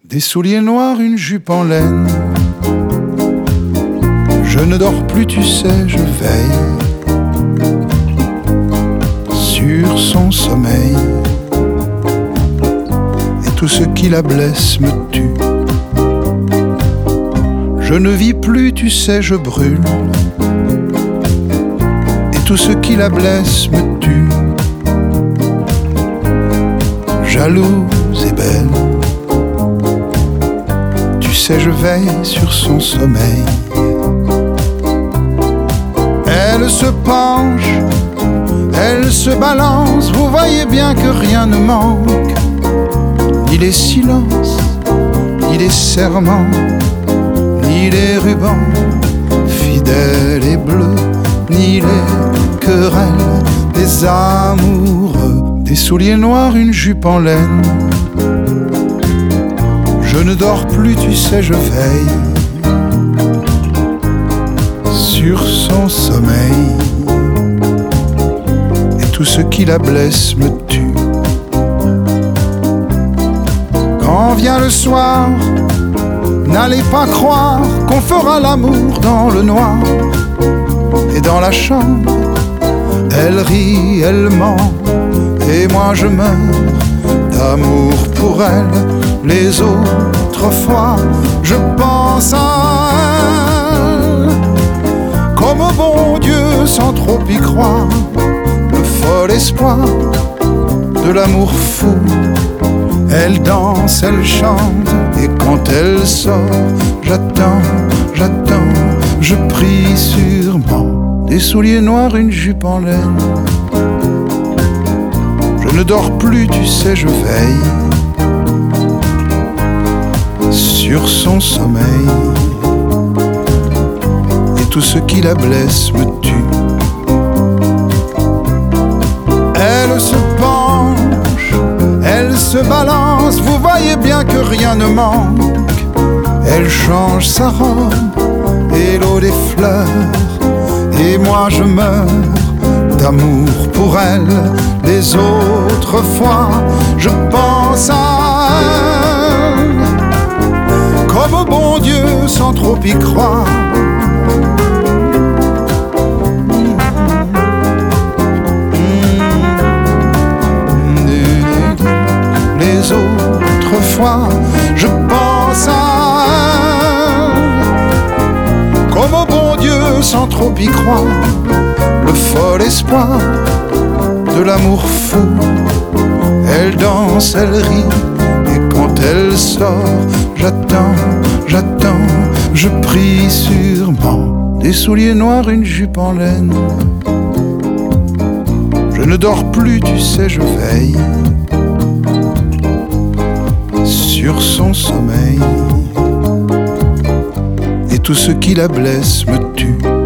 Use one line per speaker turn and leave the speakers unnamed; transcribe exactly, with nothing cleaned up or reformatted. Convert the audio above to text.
Des souliers noirs, une jupe en laine. Je ne dors plus, tu sais, je veille sur son sommeil. Et tout ce qui la blesse me tue. Je ne vis plus, tu sais, je brûle. Et tout ce qui la blesse me tue. Jalouse et belle, tu sais, je veille sur son sommeil. Elle se penche, elle se balance, vous voyez bien que rien ne manque. Ni les silences, ni les serments, ni les rubans fidèles et bleus, ni les querelles des amoureux. Des souliers noirs, une jupe en laine. Je ne dors plus, tu sais, je veille sur son sommeil. Et tout ce qui la blesse me tue. Quand vient le soir, n'allez pas croire qu'on fera l'amour dans le noir. Et dans la chambre, elle rit, elle ment, et moi je meurs d'amour pour elle. Les autres fois, je pense à elle comme au bon Dieu sans trop y croire. Le fol espoir de l'amour fou. Elle danse, elle chante, et quand elle sort, j'attends, j'attends, je prie sûrement. Des souliers noirs, une jupe en laine. Je ne dors plus, tu sais, je veille sur son sommeil. Et tout ce qui la blesse me tue. Elle se penche, elle se balance, vous voyez bien que rien ne manque. Elle change sa robe et l'eau des fleurs, et moi je meurs d'amour pour elle. Les autres fois, je pense à elle comme au bon Dieu sans trop y croire. Les autres fois, je pense à elle comme au bon Dieu sans trop y croire. Le fol espoir de l'amour fou. Elle danse, elle rit, et quand elle sort, j'attends, j'attends, je prie sûrement. Des souliers noirs, une jupe en laine. Je ne dors plus, tu sais, je veille sur son sommeil. Et tout ce qui la blesse me tue.